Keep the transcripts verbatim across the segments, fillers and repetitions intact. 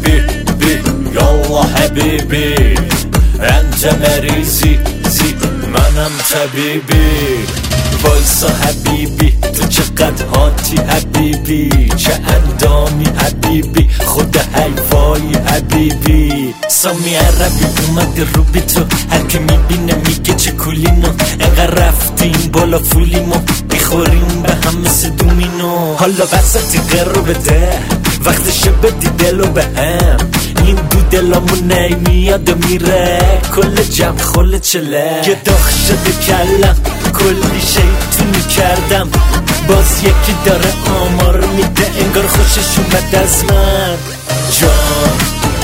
حبيبي بي يلا حبيبي انت مريزي زي منم طبیبی وایسا حبیبی تو چقدر هاتی حبیبی چه اندامی حبیبی خود حیفایی حبیبی سامی عربی اومده رو بی تو هر که میبینه میگه چه کولینو انقدر رفتیم بالا فولیمو بیخوریم به هم مثل دومینو حالا وسطی قرار بده وقتشه بدی دلو به هم این دو دلامون نمیاد و میره کل جمع خل چله یه داغ شده کلم کلی شیطونی کردم باز یکی داره آمار میده انگار خوشش اومد از من جان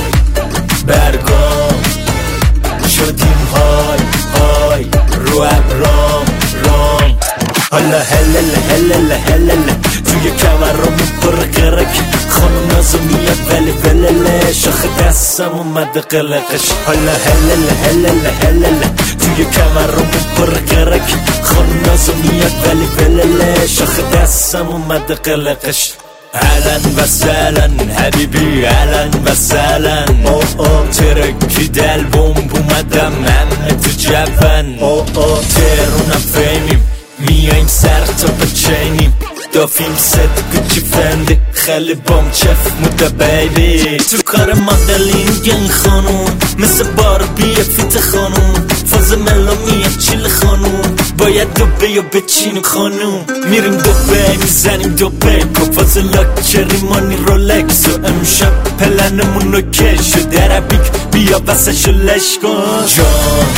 برگام شدیم های های رو ابرام رام حالا هلله هلله هلله توی کمرامون پر قرق خانم نازو میاد ولی ولله شاخ دستم اومده قلقش حالا هلله هلله هلله توی کمرامون پر قرق خانم نازو میاد ولی ولله شاخ دستم اومده قلقش اهلا و سهلا حبیبی اهلا و سهلا او او ترکید البوم اومدم همه تو جبن او او ترونم فیمیم میایم سر تا بچینیم دافیم ست گوچی فنده خیلی بام چف موده بیبی تو کار مدلینگ این خانون مثل باربی فیت خانون فاز ملا میاد چیل خانون باید دوبه و بچینیم خانون میریم دوبه میزنیم دوبه کفاز لاکچری مانی رولکس و امشب پلنمون اوکی شده عربیک بیا بسشو لش کن جان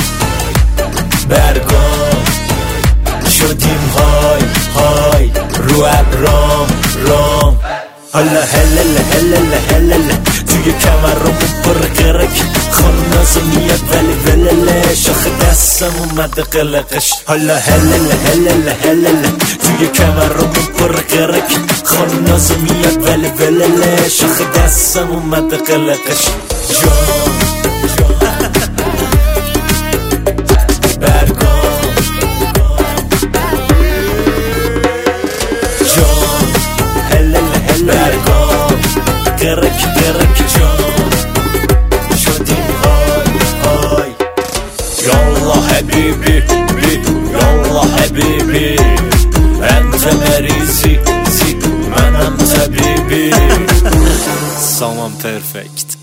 برگام شدیم های های رو ابرام رام حالا هلله هلله هلله توی کمرامون پر قرق خانم نازو میاد ولی ولله شاخ دستم اومده قلقش حالا هلله هلله هلله توی کمرامون پر قرق خانم نازو میاد ولی ولله شاخ دستم اومده قلقش جان قرق قرق جان شدیم های های یالله حبیبی بی یالله حبیبی انت مریزی زی منم طبیبی سامان پرفکت